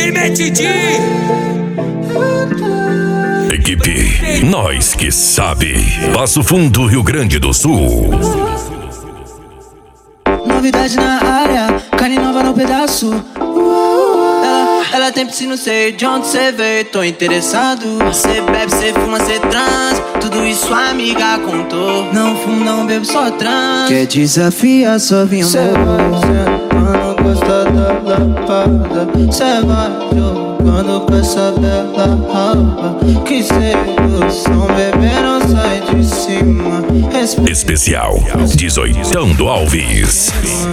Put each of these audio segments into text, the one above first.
DJ Metidi. Equipe Nós Que Sabe. Passo Fundo, Rio Grande do Sul. Novidade na área, carne nova no pedaço. Ela tem piscina, sei de onde cê veio, tô interessado. Cê bebe, cê fuma, cê trans, tudo isso a amiga contou. Não fumo, não bebo, só trans. Quer desafiar, só vim amor. Cê vai sentando, gosta da lapada. Cê vai jogando com essa bela raba. Que sedução, bebê, não sai de cima. Especial 18ão do Alves.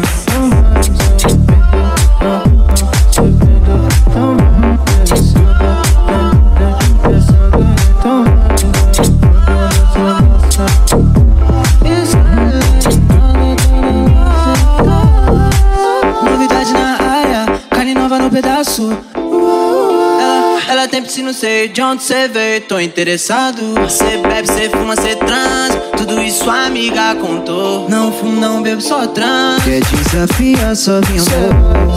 Novidade na área, carne nova no pedaço. Ela tem piscina, sei de onde cê veio, tô interessado. Cê bebe, cê fuma, cê trans, tudo isso a amiga contou. Não fumo, não bebo, só trans. Quer desafiar, só vim amor.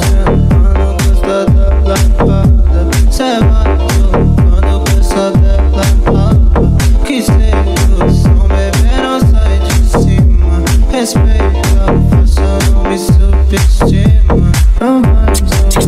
Cê vai jogando com essa bela raba. Que sedução, bebê, não sai de cima. Respeita, força, não me subestima. Não vai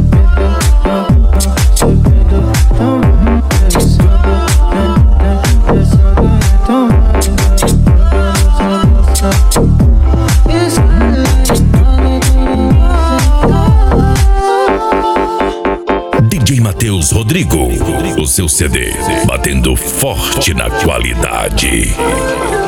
DJ Matheus Rodrigo, o seu CD batendo forte na qualidade.